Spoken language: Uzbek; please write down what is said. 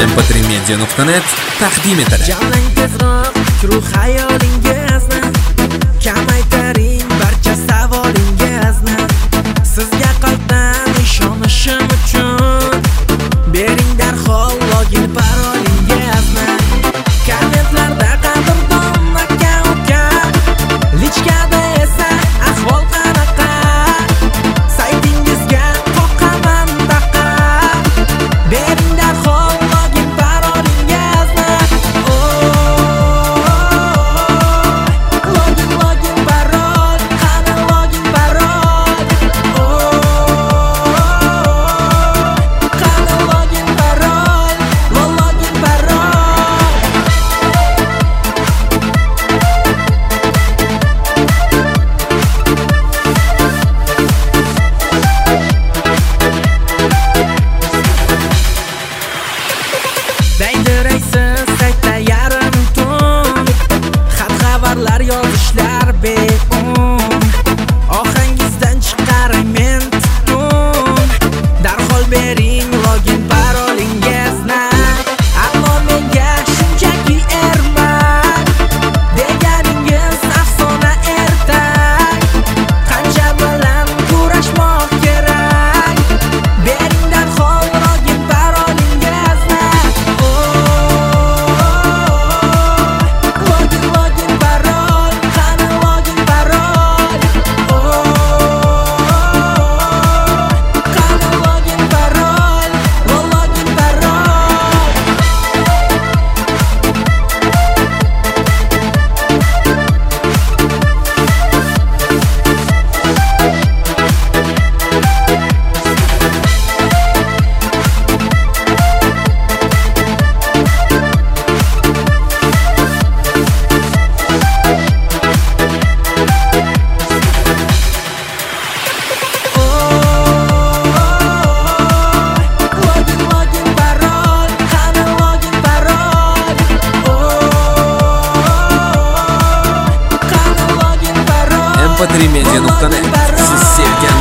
mp3media.net taqdim etadi. Jamlang tezroq fikru xayolingizni, kamaytiring barcha savolingizni. Sizga qalbdan ishonishim uchun bering darhol login parolingizni. Kommentlarda qadrdon aka uka, lichkada esa ahvol qanaqa? Saytingizga qoqaman taqa, bering darhol login parolingizni. Login parol, qani login parol. Qani login parol, login parol. Daydiraysiz saytda yarim tun, xat-xabarlar yozishlar beun. Ohangizdan chiqaray men tutun, darhol bering login parolingizni. Ammo menga shunchaki ermak deganingiz afsona ertak. Qancha bilan kurashmoq kerak? Bering darhol login parolingizni. Login parol, qani login parol. Qani login parol, login parol. Login parol, qani login parol. Qani login parol. mp3media.net siz sevgan